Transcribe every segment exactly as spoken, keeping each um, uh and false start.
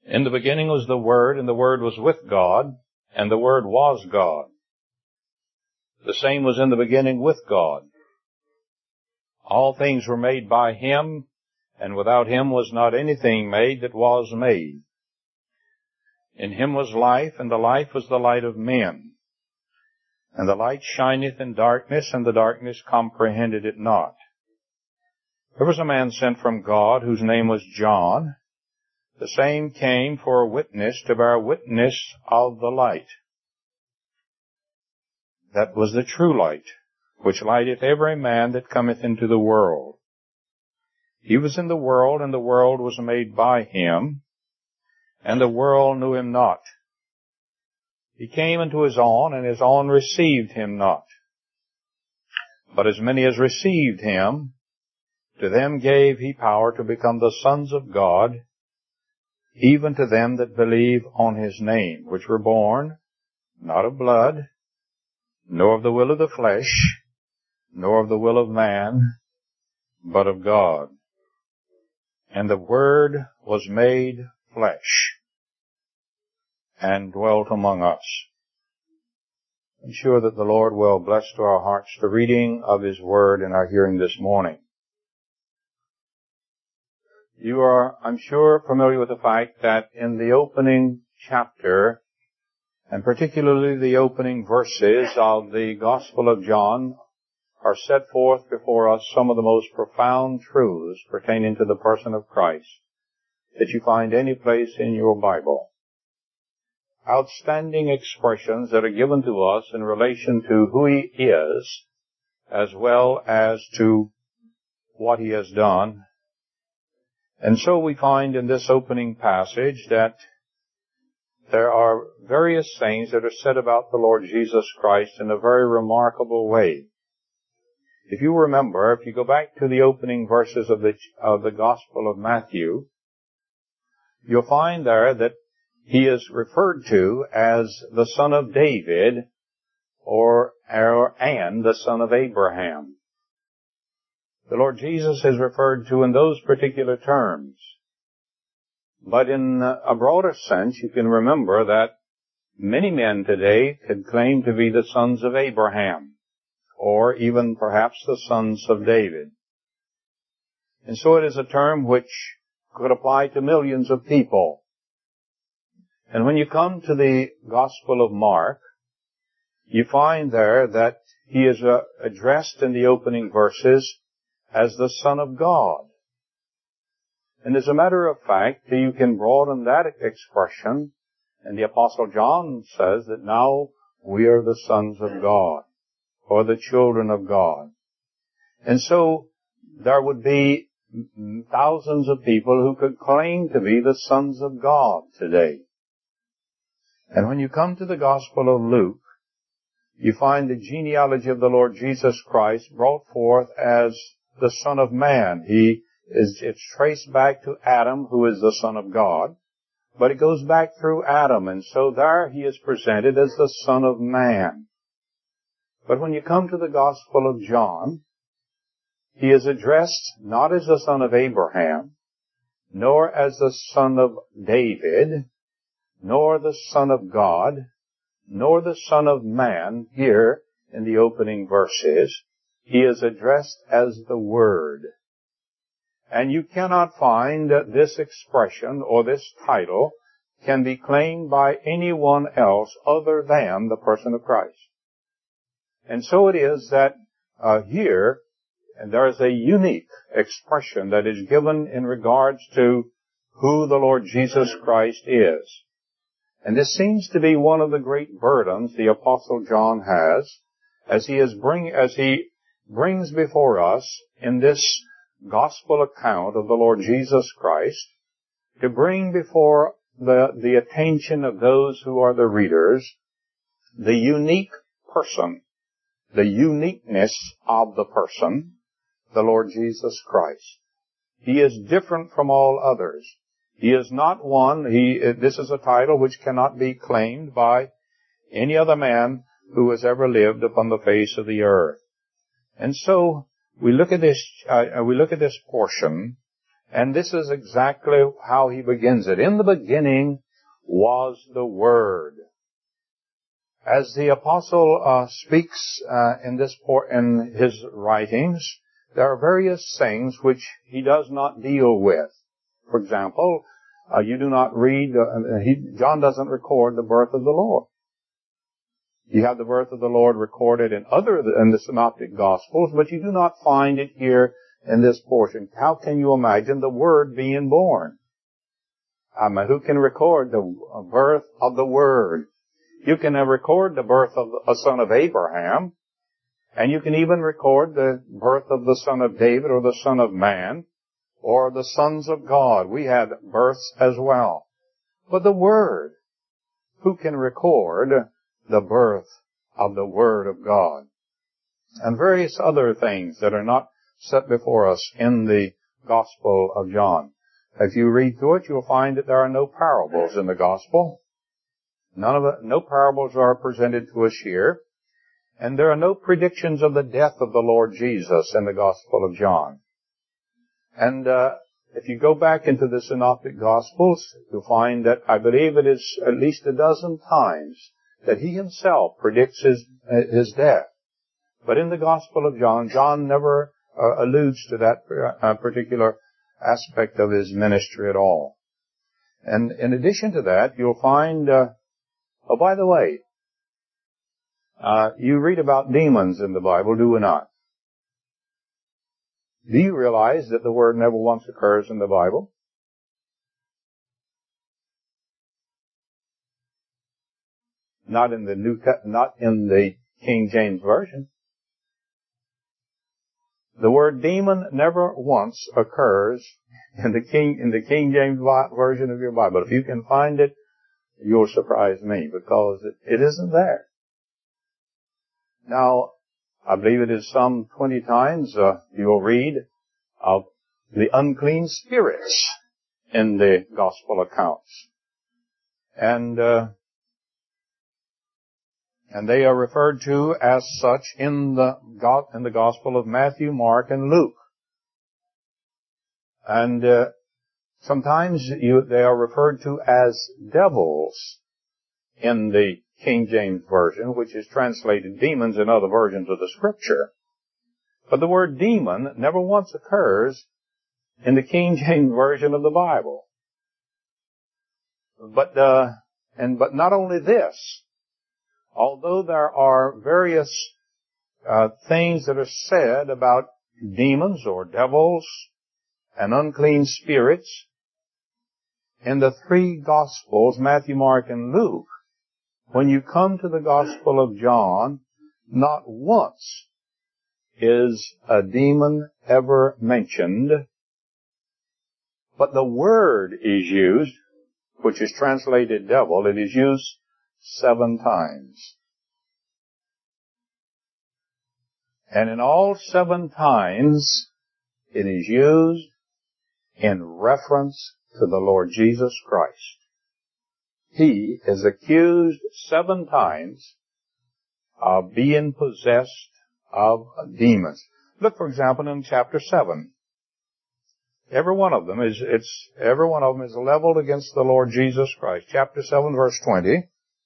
In the beginning was the Word, and the Word was with God, and the Word was God. The same was in the beginning with God. All things were made by Him, and without Him was not anything made that was made. In Him was life, and the life was the light of men. And the light shineth in darkness, and the darkness comprehended it not. There was a man sent from God, whose name was John. The same came for a witness, to bear witness of the light. That was the true light, which lighteth every man that cometh into the world. He was in the world, and the world was made by Him, and the world knew Him not. He came unto His own, and His own received Him not. But as many as received Him, to them gave He power to become the sons of God, even to them that believe on His name, which were born, not of blood, nor of the will of the flesh, nor of the will of man, but of God. And the Word was made flesh, and dwelt among us. I'm sure that the Lord will bless to our hearts the reading of His Word in our hearing this morning. You are, I'm sure, familiar with the fact that in the opening chapter, and particularly the opening verses of the Gospel of John, are set forth before us some of the most profound truths pertaining to the person of Christ that you find any place in your Bible. Outstanding expressions that are given to us in relation to who He is, as well as to what He has done. And so we find in this opening passage that there are various things that are said about the Lord Jesus Christ in a very remarkable way. If you remember, if you go back to the opening verses of the, of the Gospel of Matthew, you'll find there that He is referred to as the son of David, or, or and the son of Abraham. The Lord Jesus is referred to in those particular terms. But in a broader sense, you can remember that many men today could claim to be the sons of Abraham, or even perhaps the sons of David. And so it is a term which could apply to millions of people. And when you come to the Gospel of Mark, you find there that He is uh, addressed in the opening verses as the Son of God. And as a matter of fact, you can broaden that expression, and the Apostle John says that now we are the sons of God, or the children of God. And so there would be thousands of people who could claim to be the sons of God today. And when you come to the Gospel of Luke, you find the genealogy of the Lord Jesus Christ brought forth as the Son of Man. He is, it's traced back to Adam, who is the Son of God, but it goes back through Adam, and so there He is presented as the Son of Man. But when you come to the Gospel of John, He is addressed not as the son of Abraham, nor as the son of David, nor the Son of God, nor the Son of Man here in the opening verses. He is addressed as the Word. And you cannot find that this expression or this title can be claimed by anyone else other than the person of Christ. And so it is that uh, here, and there is a unique expression that is given in regards to who the Lord Jesus Christ is. And this seems to be one of the great burdens the Apostle John has, as he is bring, as he brings before us in this gospel account of the Lord Jesus Christ, to bring before the, the attention of those who are the readers, the unique person, the uniqueness of the person, the Lord Jesus Christ. He is different from all others. He is not one, he, this is a title which cannot be claimed by any other man who has ever lived upon the face of the earth. And so, we look at this, uh, we look at this portion, And this is exactly how he begins it. In the beginning was the Word. As the apostle uh, speaks uh, in this por- in his writings, there are various things which he does not deal with. For example, uh, you do not read, uh, he, John doesn't record the birth of the Lord. You have the birth of the Lord recorded in other, in the Synoptic Gospels, but you do not find it here in this portion. How can you imagine the Word being born? I mean, who can record the birth of the Word? You can record the birth of a son of Abraham, and you can even record the birth of the son of David or the son of man, or the sons of God. We had births as well. But the Word, who can record the birth of the Word of God? And various other things that are not set before us in the Gospel of John. If you read through it, you'll find that there are no parables in the Gospel. None of it, no parables are presented to us here. And there are no predictions of the death of the Lord Jesus in the Gospel of John. And uh, if you go back into the Synoptic Gospels, you'll find that I believe it is at least a dozen times that he himself predicts his, his death. But in the Gospel of John, John never uh, alludes to that uh, particular aspect of his ministry at all. And in addition to that, you'll find, uh, oh, by the way, uh, you read about demons in the Bible, do you not? Do you realize that the word never once occurs in the Bible? Not in the New, not in the King James Version. The word demon never once occurs in the King, in the King James Version of your Bible. If you can find it, you'll surprise me, because it, it isn't there. Now, I believe it is some twenty times uh, you'll read of the unclean spirits in the Gospel accounts. And, uh, and they are referred to as such in the, in the Gospel of Matthew, Mark, and Luke. And, uh, sometimes you, they are referred to as devils in the King James Version, which is translated demons in other versions of the Scripture. But the word demon never once occurs in the King James Version of the Bible. But, uh, and, but not only this, although there are various, uh, things that are said about demons or devils and unclean spirits in the three Gospels, Matthew, Mark, and Luke, when you come to the Gospel of John, not once is a demon ever mentioned, but the word is used, which is translated devil. It is used seven times. And in all seven times, it is used in reference to the Lord Jesus Christ. He is accused seven times of being possessed of demons. Look, for example, in chapter seven. Every one of them is, it's, every one of them is leveled against the Lord Jesus Christ. Chapter seven, verse twenty.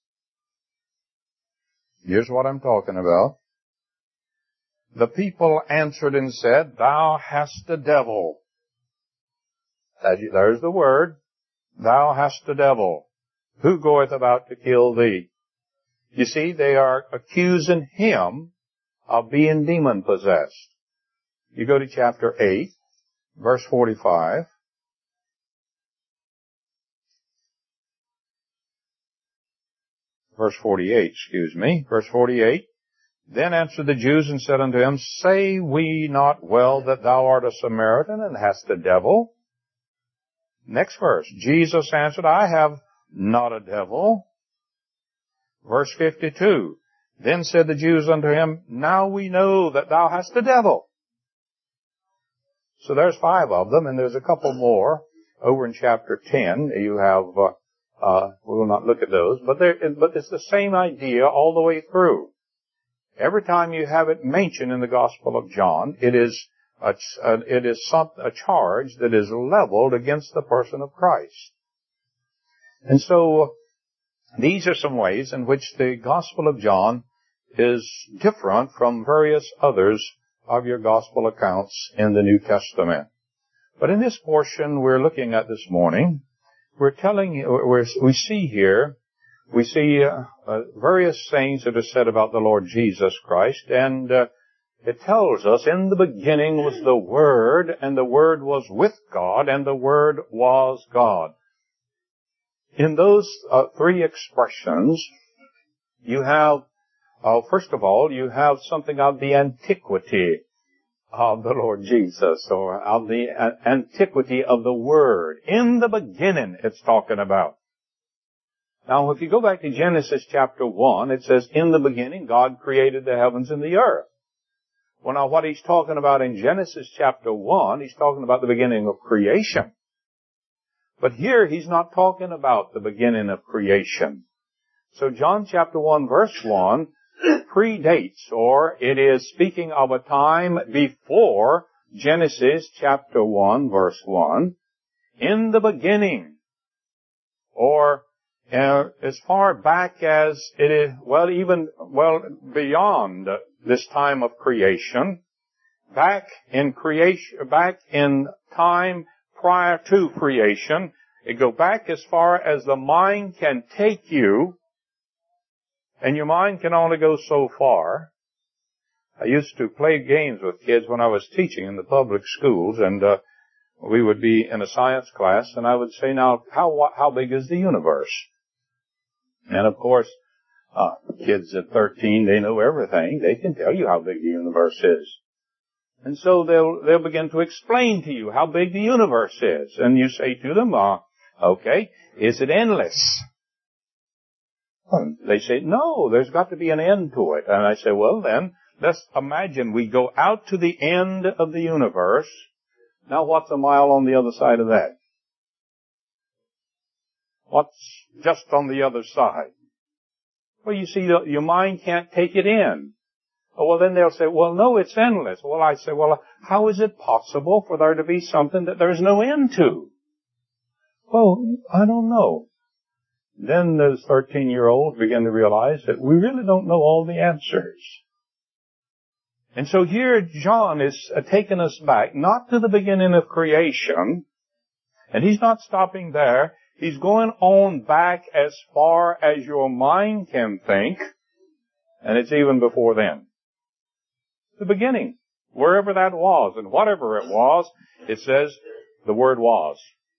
Here's what I'm talking about. The people answered and said, "Thou hast a devil." There's the word. Thou hast a devil. Who goeth about to kill thee? You see, they are accusing him of being demon-possessed. You go to chapter eight, verse forty-five. Verse forty-eight, excuse me. Verse forty-eight. Then answered the Jews and said unto him, Say we not well that thou art a Samaritan and hast a devil? Next verse. Jesus answered, I have not a devil. Verse fifty-two. Then said the Jews unto him, Now we know that thou hast a devil. So there's five of them, and there's a couple more over in chapter ten. You have, uh, uh, we will not look at those, but there, but it's the same idea all the way through. Every time you have it mentioned in the Gospel of John, it is a, a, it is some, a charge that is leveled against the person of Christ. And so, these are some ways in which the Gospel of John is different from various others of your Gospel accounts in the New Testament. But in this portion we're looking at this morning, we're telling, we're, we see here, we see uh, uh, various things that are said about the Lord Jesus Christ, and uh, it tells us, in the beginning was the Word, and the Word was with God, and the Word was God. In those uh, three expressions, you have, uh, first of all, you have something of the antiquity of the Lord Jesus, or of the uh, antiquity of the Word. In the beginning, it's talking about. Now, if you go back to Genesis chapter one, it says, in the beginning, God created the heavens and the earth. Well, now, what he's talking about in Genesis chapter one, he's talking about the beginning of creation. But here, he's not talking about the beginning of creation. So, John chapter one, verse one, predates, or it is speaking of a time before Genesis chapter one, verse one, in the beginning, or uh, as far back as it is, well, even, well, beyond this time of creation, back in creation, back in time prior to creation, it go back as far as the mind can take you, and your mind can only go so far. I used to play games with kids when I was teaching in the public schools, and uh, we would be in a science class, and I would say, now, how how big is the universe? And of course, uh, kids at thirteen, they know everything. They can tell you how big the universe is. And so they'll they'll begin to explain to you how big the universe is. And you say to them, uh, okay, is it endless? They say, no, there's got to be an end to it. And I say, well then, let's imagine we go out to the end of the universe. Now what's a mile on the other side of that? What's just on the other side? Well, you see, your mind can't take it in. Oh, well, then they'll say, well, no, it's endless. Well, I say, well, how is it possible for there to be something that there's no end to? Well, I don't know. Then those thirteen-year-olds begin to realize that we really don't know all the answers. And so here John is uh, taking us back, not to the beginning of creation, and he's not stopping there. He's going on back as far as your mind can think, and it's even before then. The beginning, wherever that was, and whatever it was, it says the Word was.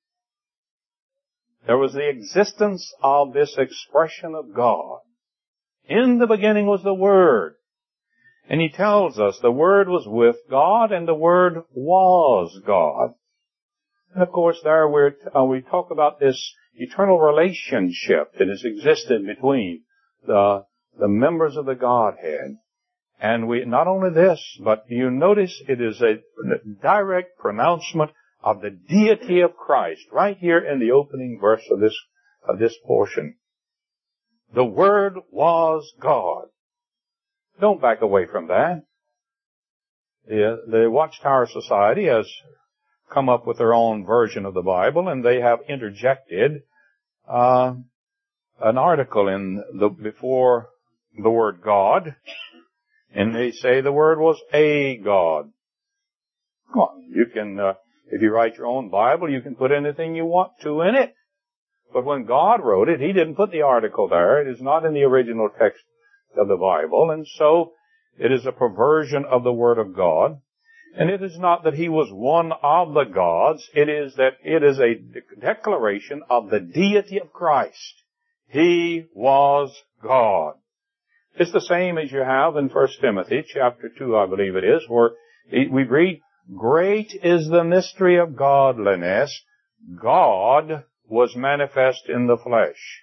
There was the existence of this expression of God. In the beginning was the Word. And he tells us the Word was with God and the Word was God. And of course there we're, uh, we talk about this eternal relationship that has existed between the, the members of the Godhead. And we, not only this, but you notice it is a direct pronouncement of the deity of Christ, right here in the opening verse of this, of this portion. The Word was God. Don't back away from that. The, the Watchtower Society has come up with their own version of the Bible, and they have interjected, uh, an article in the, before the word God, and they say the Word was a God. Come on, you can, uh, if you write your own Bible, you can put anything you want to in it. But when God wrote it, He didn't put the article there. It is not in the original text of the Bible. And so, it is a perversion of the Word of God. And it is not that He was one of the gods. It is that it is a de- declaration of the deity of Christ. He was God. It's the same as you have in First Timothy chapter two, I believe it is, where we read, great is the mystery of godliness. God was manifest in the flesh.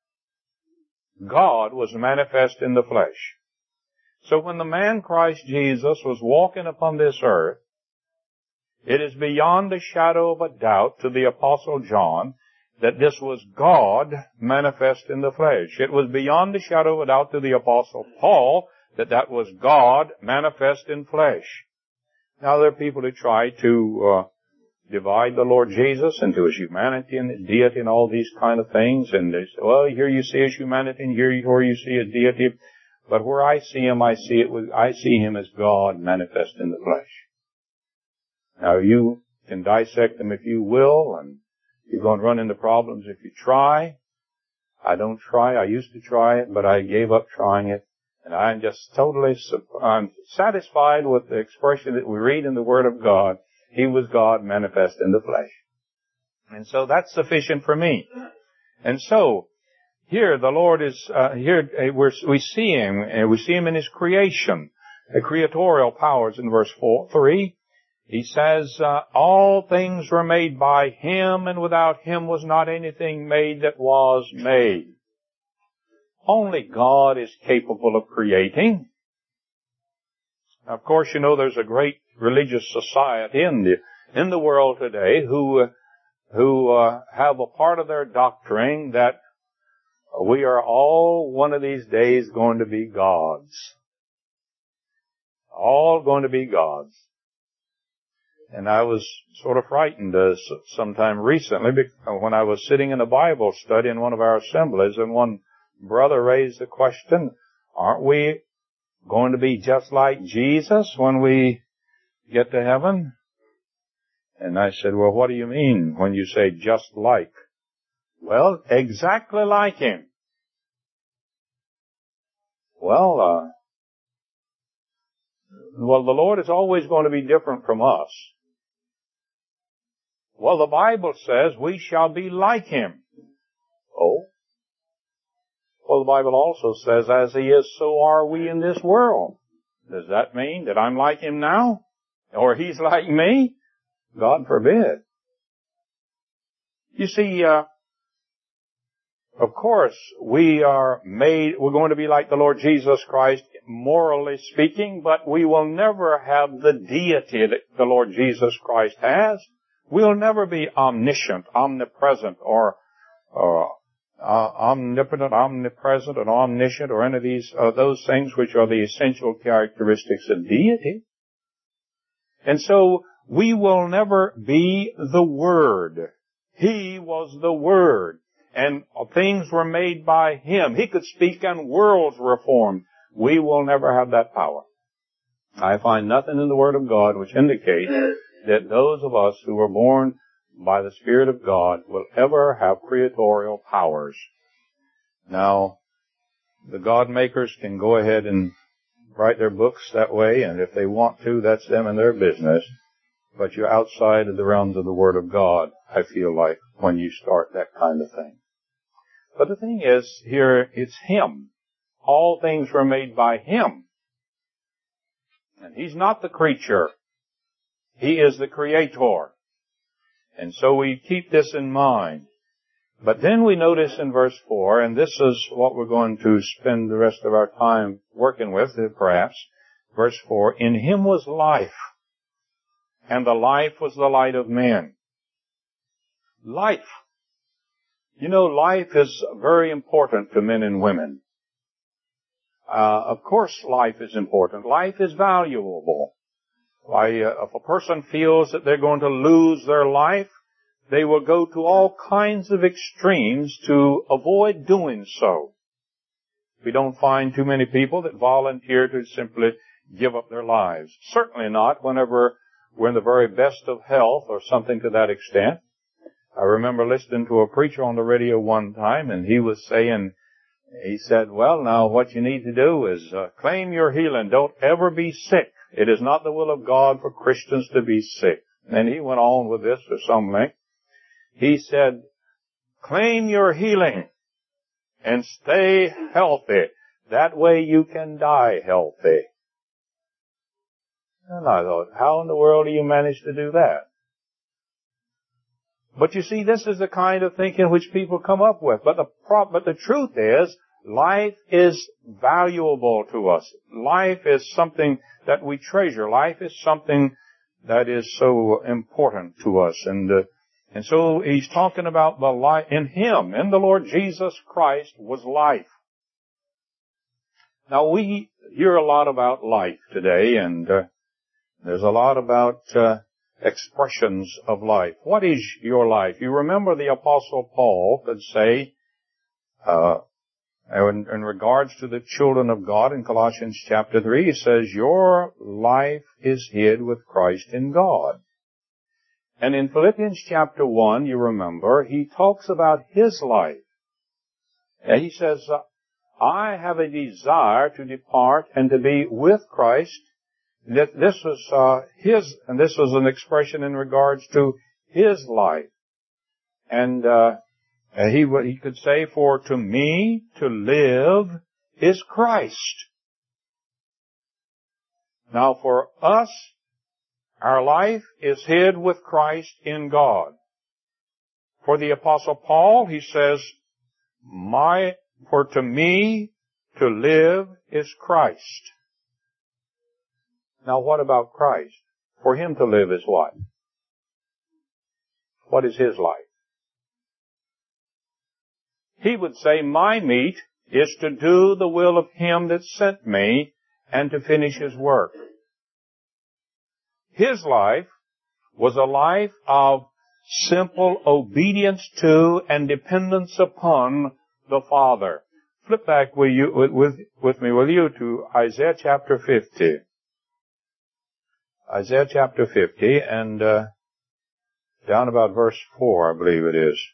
God was manifest in the flesh. So when the man Christ Jesus was walking upon this earth, it is beyond a shadow of a doubt to the Apostle John that this was God manifest in the flesh. It was beyond a shadow of a doubt to the Apostle Paul that that was God manifest in flesh. Now there are people who try to uh, divide the Lord Jesus into his humanity and his deity and all these kind of things. And they say, well, here you see his humanity and here where you see his deity. But where I see him, I see it with, I see him as God manifest in the flesh. Now you can dissect him if you will, and you're going to run into problems if you try. I don't try. I used to try it, but I gave up trying it. And I'm just totally, I'm satisfied with the expression that we read in the Word of God. He was God manifest in the flesh. And so that's sufficient for me. And so, here the Lord is, uh, here we're, we see Him, and we see Him in His creation. The creatorial powers in verse four, three. He says, uh, all things were made by Him, and without Him was not anything made that was made. Only God is capable of creating. Of course, you know, there's a great religious society in the, in the world today who, uh, who, uh, have a part of their doctrine that we are all one of these days going to be gods. All going to be gods. And I was sort of frightened uh, sometime recently when I was sitting in a Bible study in one of our assemblies, and one brother raised the question, aren't we going to be just like Jesus when we get to heaven? And I said, well, what do you mean when you say just like? Well, exactly like Him. Well, uh, well, the Lord is always going to be different from us. Well, the Bible says we shall be like Him. Oh? Well, the Bible also says, as He is, so are we in this world. Does that mean that I'm like Him now? Or He's like me? God forbid. You see, uh, of course, we are made, we're going to be like the Lord Jesus Christ, morally speaking, but we will never have the deity that the Lord Jesus Christ has. We'll never be omniscient, omnipresent, or, or uh, omnipotent, omnipresent, and omniscient, or any of these, uh, those things which are the essential characteristics of deity. And so, we will never be the Word. He was the Word. And things were made by Him. He could speak and worlds were formed. We will never have that power. I find nothing in the Word of God which indicates that those of us who were born by the Spirit of God will ever have creatorial powers. Now, the God makers can go ahead and write their books that way, and if they want to, that's them and their business. But you're outside of the realms of the Word of God, I feel like, when you start that kind of thing. But the thing is, here, it's Him. All things were made by Him. And He's not the creature. He is the Creator. And so we keep this in mind. But then we notice in verse four, and this is what we're going to spend the rest of our time working with, perhaps. Verse four, in Him was life, and the life was the light of men. Life. You know, life is very important to men and women. Uh, of course life is important. Life is valuable. Why, uh, if a person feels that they're going to lose their life, they will go to all kinds of extremes to avoid doing so. We don't find too many people that volunteer to simply give up their lives. Certainly not whenever we're in the very best of health or something to that extent. I remember listening to a preacher on the radio one time, and he was saying, he said, well, now what you need to do is uh, claim your healing. Don't ever be sick. It is not the will of God for Christians to be sick. And he went on with this for some length. He said, claim your healing and stay healthy. That way you can die healthy. And I thought, how in the world do you manage to do that? But you see, this is the kind of thinking which people come up with. But the pro- but the truth is, life is valuable to us. Life is something that we treasure. Life is something that is so important to us. And uh, and so he's talking about the life in Him, in the Lord Jesus Christ, was life. Now we hear a lot about life today, and uh, There's a lot about uh, expressions of life. What is your life? You remember the Apostle Paul could say, uh, in, in regards to the children of God in Colossians chapter three, he says, your life is hid with Christ in God. And in Philippians chapter one, you remember, he talks about his life. And he says, I have a desire to depart and to be with Christ. That this was uh, his, and this was an expression in regards to his life. And uh, he he could say, for to me to live is Christ. Now for us, our life is hid with Christ in God. For the Apostle Paul, he says, My, for to me to live is Christ. Now what about Christ? For him to live is what? What is his life? He would say, my meat is to do the will of him that sent me and to finish his work. His life was a life of simple obedience to and dependence upon the Father. Flip back with, you, with, with, with me, will you, to Isaiah chapter fifty. Isaiah chapter fifty, and uh, down about verse four, I believe it is.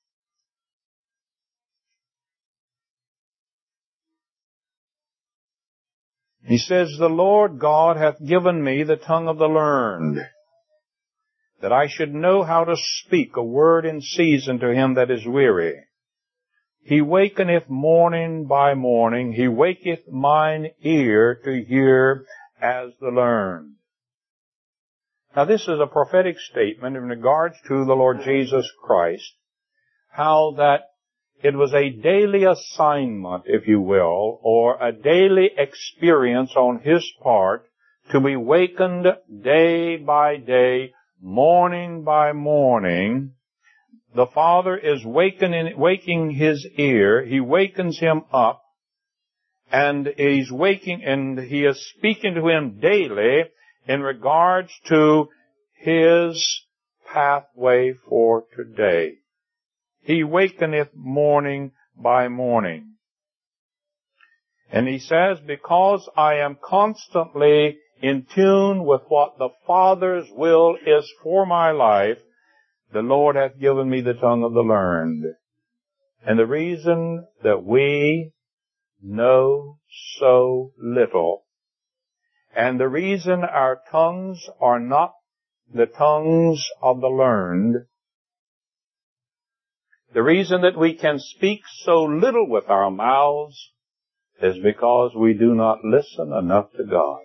He says, the Lord God hath given me the tongue of the learned, that I should know how to speak a word in season to him that is weary. He wakeneth morning by morning, he waketh mine ear to hear as the learned. Now this is a prophetic statement in regards to the Lord Jesus Christ, how that it was a daily assignment, if you will, or a daily experience on his part to be wakened day by day, morning by morning. The Father is wakening, waking his ear. He wakens him up, and he's waking, and he is speaking to him daily in regards to his pathway for today. He wakeneth morning by morning. And he says, because I am constantly in tune with what the Father's will is for my life, the Lord hath given me the tongue of the learned. And the reason that we know so little, and the reason our tongues are not the tongues of the learned, the reason that we can speak so little with our mouths is because we do not listen enough to God.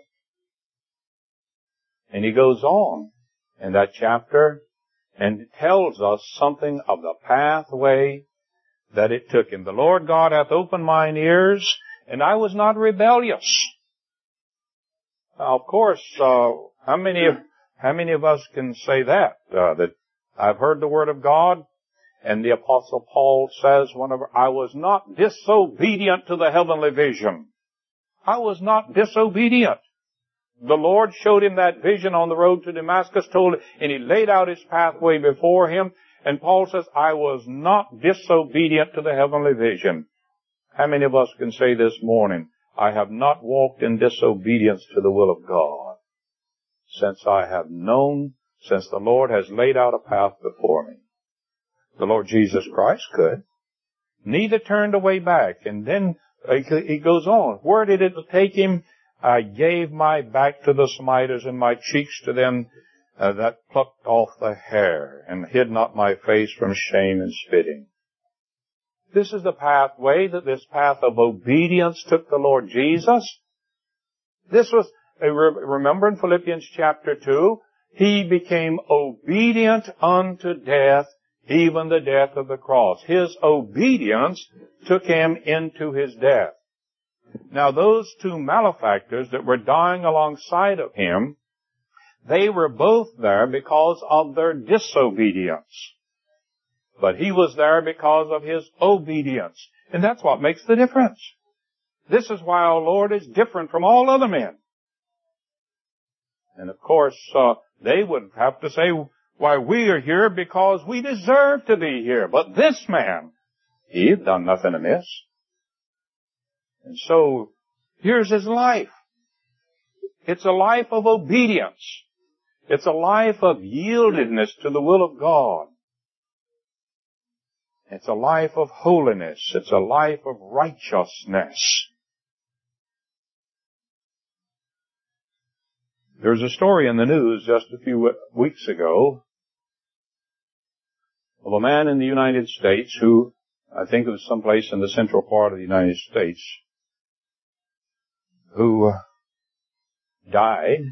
And he goes on in that chapter and tells us something of the pathway that it took him. The Lord God hath opened mine ears, and I was not rebellious. Now, of course, uh, how many of, how many of us can say that? Uh, that I've heard the word of God, and the Apostle Paul says, whenever I was not disobedient to the heavenly vision. I was not disobedient. The Lord showed him that vision on the road to Damascus, told him, and he laid out his pathway before him. And Paul says, I was not disobedient to the heavenly vision. How many of us can say this morning, I have not walked in disobedience to the will of God, since I have known, since the Lord has laid out a path before me? The Lord Jesus Christ could. Neither turned away back. And then he goes on. Where did it take him? I gave my back to the smiters and my cheeks to them uh, that plucked off the hair, and hid not my face from shame and spitting. This is the pathway, that this path of obedience took the Lord Jesus. This was, remember in Philippians chapter two, he became obedient unto death, even the death of the cross. His obedience took him into his death. Now those two malefactors that were dying alongside of him, they were both there because of their disobedience. But he was there because of his obedience. And that's what makes the difference. This is why our Lord is different from all other men. And of course, uh, they would have to say, why, we are here because we deserve to be here. But this man, he had done nothing amiss. And so, here's his life. It's a life of obedience. It's a life of yieldedness to the will of God. It's a life of holiness. It's a life of righteousness. There's a story in the news just a few weeks ago of a man in the United States who, I think it was someplace in the central part of the United States, who died,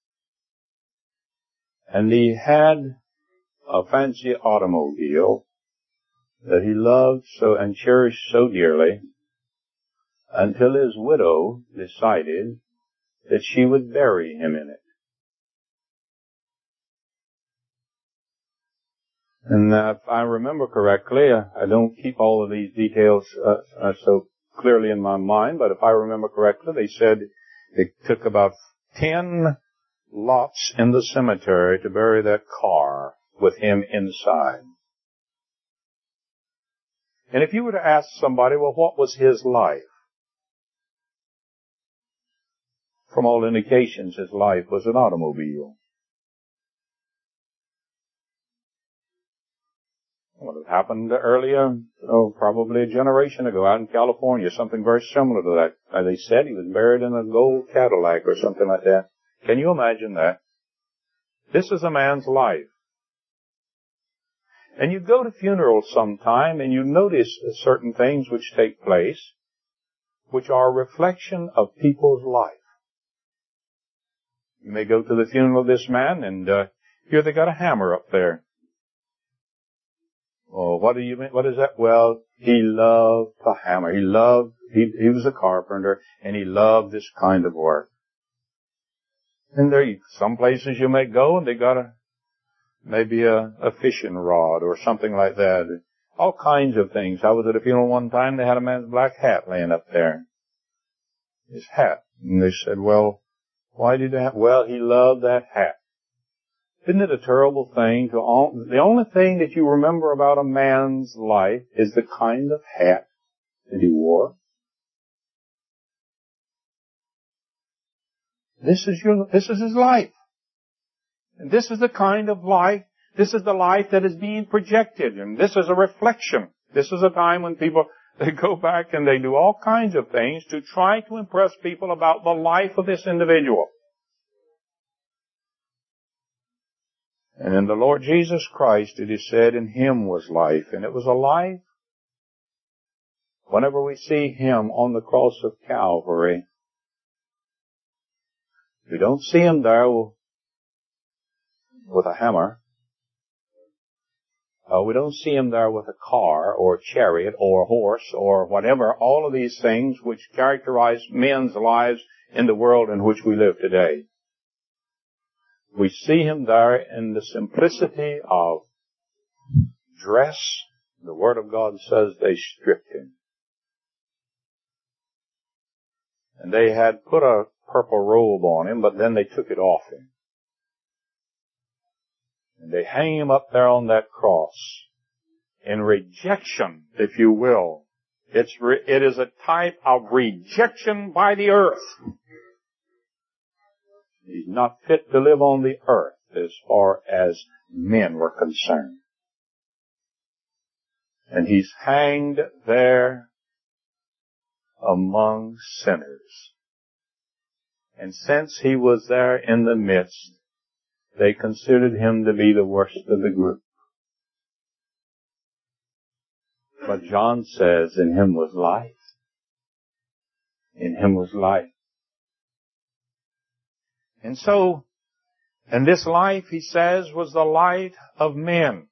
and he had a fancy automobile that he loved so and cherished so dearly until his widow decided that she would bury him in it. And uh, if I remember correctly, I, I don't keep all of these details uh, uh, so clearly in my mind, but if I remember correctly, they said it took about ten lots in the cemetery to bury that car with him inside. And if you were to ask somebody, well, what was his life? From all indications, his life was an automobile. What had happened earlier, oh, probably a generation ago out in California, something very similar to that. As they said, he was buried in a gold Cadillac or something like that. Can you imagine that? This is a man's life. And you go to funerals sometime and you notice certain things which take place, which are a reflection of people's life. You may go to the funeral of this man and uh, here they got a hammer up there. Oh, what do you mean? What is that? Well, he loved to hammer. He loved, he, he was a carpenter, and he loved this kind of work. And there, you, some places you may go, and they got a, maybe a, a fishing rod or something like that. All kinds of things. I was at a funeral one time, they had a man's black hat laying up there. His hat. And they said, well, why did that? Well, he loved that hat. Isn't it a terrible thing to all, the only thing that you remember about a man's life is the kind of hat that he wore? This is your, this is his life. And this is the kind of life, this is the life that is being projected, and this is a reflection. This is a time when people, they go back and they do all kinds of things to try to impress people about the life of this individual. And in the Lord Jesus Christ, it is said, in Him was life. And it was a life. Whenever we see Him on the cross of Calvary, we don't see Him there with a hammer. Uh, we don't see Him there with a car or a chariot or a horse or whatever, all of these things which characterize men's lives in the world in which we live today. We see Him there in the simplicity of dress. The Word of God says they stripped Him. And they had put a purple robe on Him, but then they took it off Him. And they hang Him up there on that cross in rejection, if you will. It's re- it is a type of rejection by the earth. He's not fit to live on the earth as far as men were concerned. And He's hanged there among sinners. And since He was there in the midst, they considered Him to be the worst of the group. But John says, in Him was life. In Him was life. And so, and this life, he says, was the light of men.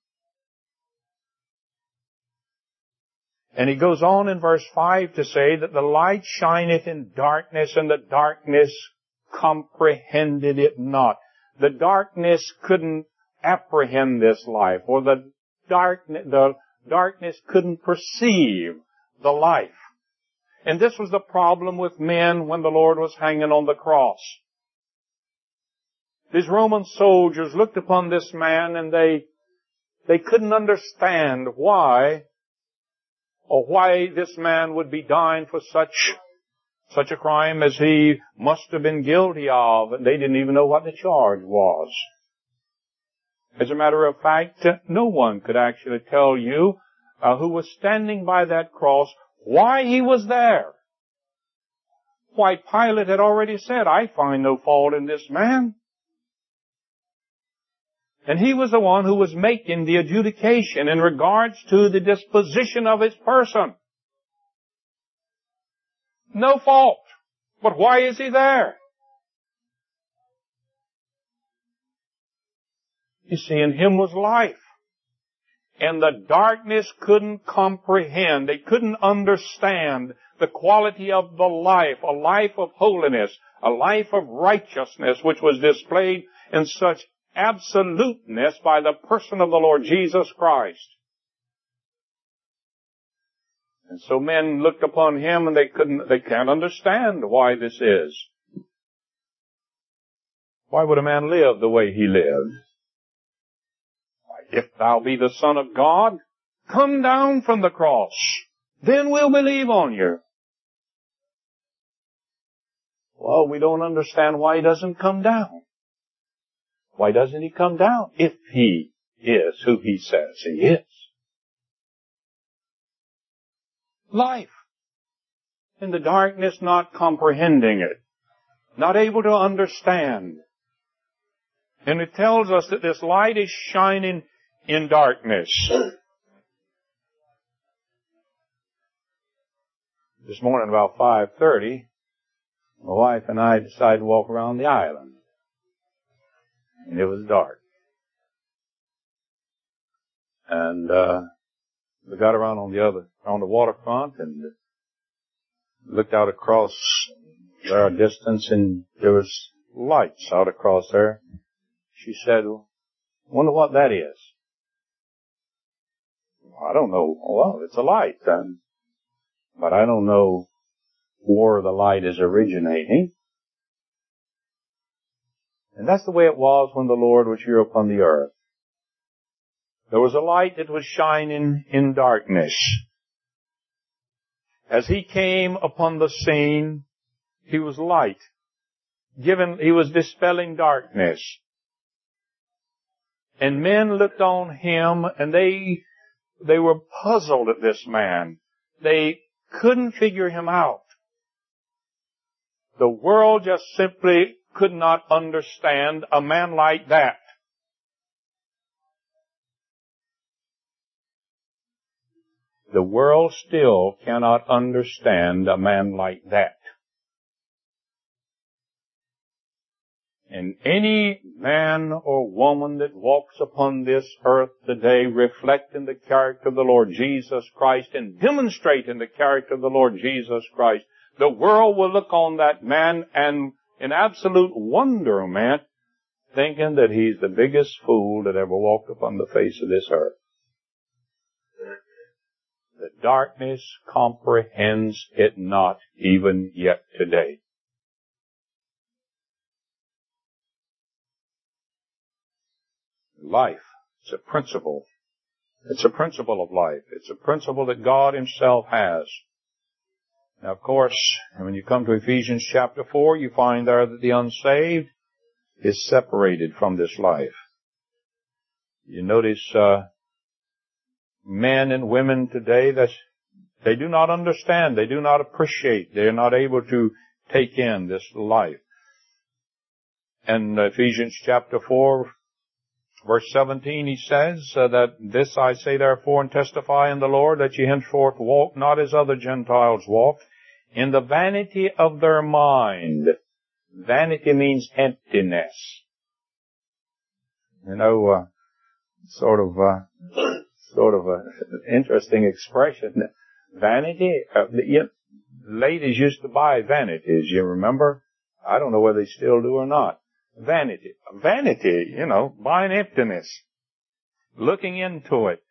And he goes on in verse five to say that the light shineth in darkness, and the darkness comprehended it not. The darkness couldn't apprehend this life, or the darkness, the darkness couldn't perceive the life. And this was the problem with men when the Lord was hanging on the cross. These Roman soldiers looked upon this man and they, they couldn't understand why, or why this man would be dying for such, such a crime as he must have been guilty of. And they didn't even know what the charge was. As a matter of fact, no one could actually tell you uh, who was standing by that cross why he was there. Why, Pilate had already said, I find no fault in this man. And he was the one who was making the adjudication in regards to the disposition of his person. No fault. But why is he there? You see, in him was life. And the darkness couldn't comprehend. They couldn't understand the quality of the life, a life of holiness, a life of righteousness, which was displayed in such absoluteness by the person of the Lord Jesus Christ. And so men looked upon him and they couldn't, they can't understand why this is. Why would a man live the way he lived? If thou be the Son of God, come down from the cross. Then we'll believe on you. Well, we don't understand why he doesn't come down. Why doesn't he come down if he is who he says he is? Life. In the darkness, not comprehending it. Not able to understand. And it tells us that this light is shining in darkness. This morning about five thirty, my wife and I decided to walk around the island. And it was dark. And uh we got around on the other, on the waterfront and looked out across there a distance and there was lights out across there. She said, wonder what that is. I don't know. Well, it's a light then. But I don't know where the light is originating. And that's the way it was when the Lord was here upon the earth. There was a light that was shining in darkness. As he came upon the scene, he was light. Given, he was dispelling darkness. And men looked on him and they, they were puzzled at this man. They couldn't figure him out. The world just simply could not understand a man like that. The world still cannot understand a man like that. And any man or woman that walks upon this earth today reflecting the character of the Lord Jesus Christ and demonstrating the character of the Lord Jesus Christ, the world will look on that man and in absolute wonderment, thinking that he's the biggest fool that ever walked upon the face of this earth. The darkness comprehends it not even yet today. Life, it's a principle. It's a principle of life. It's a principle that God Himself has. Now, of course, when you come to Ephesians chapter four, you find there that the unsaved is separated from this life. You notice uh, men and women today that they do not understand, they do not appreciate, they are not able to take in this life. And Ephesians chapter four, verse seventeen, he says uh, that this I say therefore and testify in the Lord, that ye henceforth walk not as other Gentiles walk, in the vanity of their mind. Vanity means emptiness. You know, uh, sort of, uh, sort of a interesting expression. Vanity, uh, you, ladies used to buy vanities, you remember? I don't know whether they still do or not. Vanity. Vanity, you know, buying emptiness. Looking into it.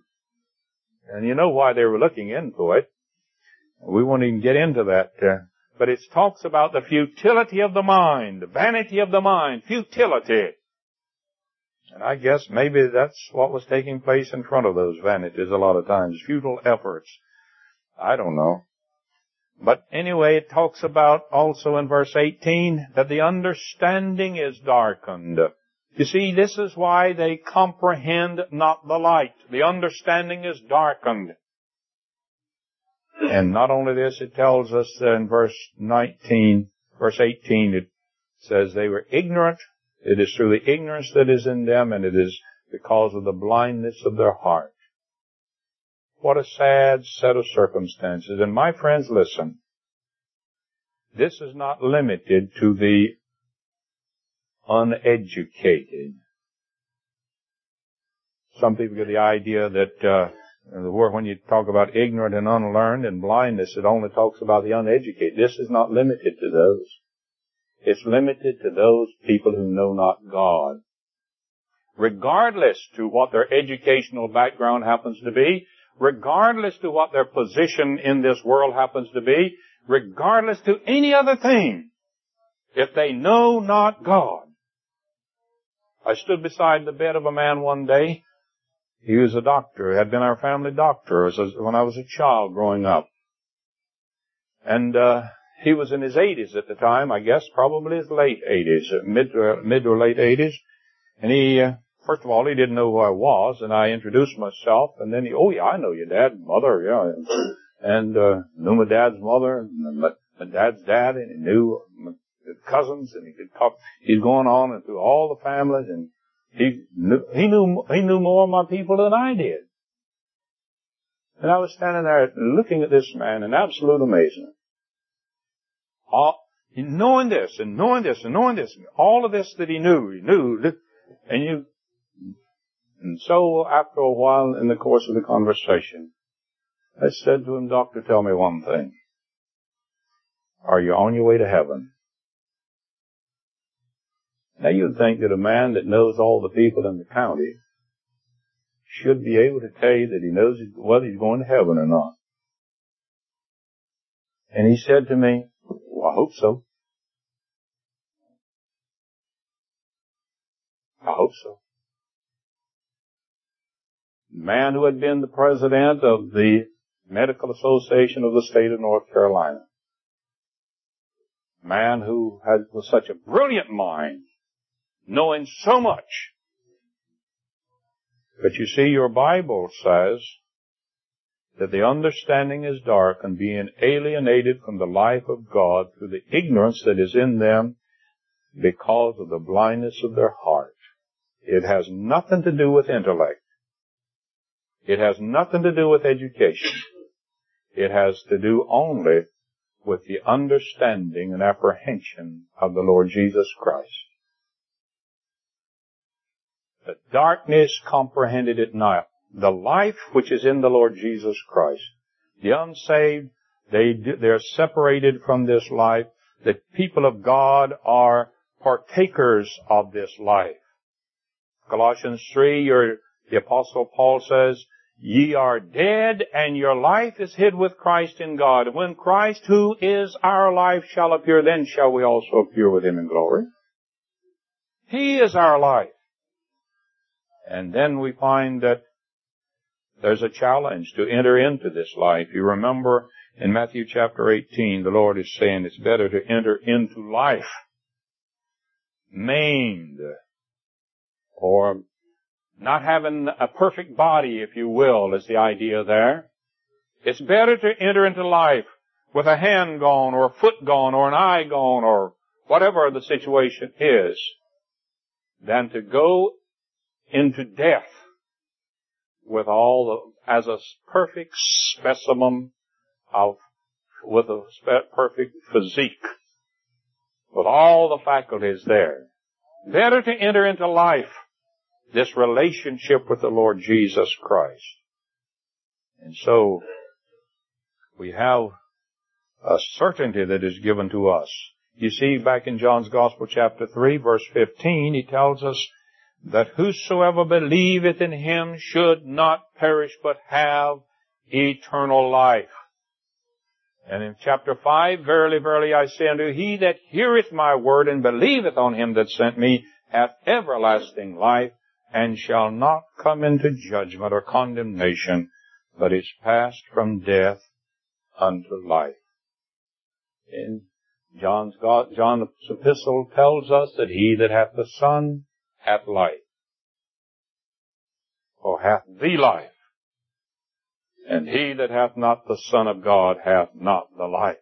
And you know why they were looking into it. We won't even get into that uh, but it talks about the futility of the mind, the vanity of the mind, futility. And I guess maybe that's what was taking place in front of those vanities a lot of times, futile efforts. I don't know. But anyway, it talks about also in verse eighteen that the understanding is darkened. You see, this is why they comprehend not the light. The understanding is darkened. And not only this, it tells us in verse nineteen, verse eighteen, it says they were ignorant. It is through the ignorance that is in them, and it is because of the blindness of their heart. What a sad set of circumstances. And my friends, listen. This is not limited to the uneducated. Some people get the idea that uh, the word, when you talk about ignorant and unlearned and blindness, it only talks about the uneducated. This is not limited to those. It's limited to those people who know not God. Regardless to what their educational background happens to be, regardless to what their position in this world happens to be, regardless to any other thing, if they know not God. I stood beside the bed of a man one day. He was a doctor, had been our family doctor when I was a child growing up. And uh he was in his eighties at the time, I guess, probably his late eighties, mid, uh, mid or late eighties. And he, uh, first of all, he didn't know who I was, and I introduced myself, and then he, oh yeah, I know your dad and mother, yeah. And, uh, knew my dad's mother, and my, my dad's dad, and he knew my cousins, and he could talk, he's going on and through all the families, and he knew, he knew, he knew more of my people than I did. And I was standing there looking at this man in absolute amazement. All, knowing this, and knowing this, and knowing this, and all of this that he knew, he knew, and you, and so after a while in the course of the conversation, I said to him, Doctor, tell me one thing. Are you on your way to heaven? Now you'd think that a man that knows all the people in the county should be able to tell you that he knows whether he's going to heaven or not. And he said to me, well, I hope so. I hope so. The man who had been the president of the Medical Association of the state of North Carolina. A man who had was such a brilliant mind, knowing so much. But you see, your Bible says that the understanding is dark and being alienated from the life of God through the ignorance that is in them because of the blindness of their heart. It has nothing to do with intellect. It has nothing to do with education. It has to do only with the understanding and apprehension of the Lord Jesus Christ. The darkness comprehended it not. The life which is in the Lord Jesus Christ. The unsaved, they do, they're separated from this life. The people of God are partakers of this life. Colossians three, your, the Apostle Paul says, ye are dead, and your life is hid with Christ in God. When Christ, who is our life, shall appear, then shall we also appear with him in glory. He is our life. And then we find that there's a challenge to enter into this life. You remember in Matthew chapter eighteen, the Lord is saying it's better to enter into life maimed, or not having a perfect body, if you will, is the idea there. It's better to enter into life with a hand gone, or a foot gone, or an eye gone, or whatever the situation is, than to go into death with all the, as a perfect specimen of, with a spe- perfect physique, with all the faculties there. Better to enter into life this relationship with the Lord Jesus Christ. And so, we have a certainty that is given to us. You see, back in John's Gospel chapter three, verse fifteen, he tells us that whosoever believeth in him should not perish but have eternal life. And in chapter five, verily, verily, I say unto you, he that heareth my word and believeth on him that sent me hath everlasting life, and shall not come into judgment or condemnation, but is passed from death unto life. In John's God, John's epistle tells us that he that hath the Son hath life, or hath the life. And he that hath not the Son of God hath not the life.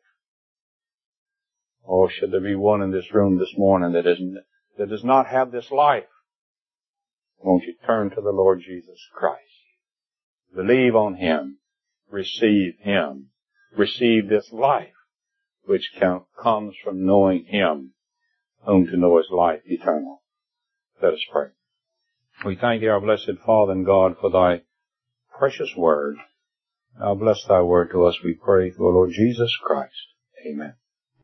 Oh, should there be one in this room this morning that, isn't, that does not have this life, won't you turn to the Lord Jesus Christ? Believe on Him. Receive Him. Receive this life which can, comes from knowing Him, whom to know is life eternal. Let us pray. We thank Thee, our blessed Father and God, for Thy precious word. Now bless Thy word to us, we pray, through our Lord Jesus Christ. Amen.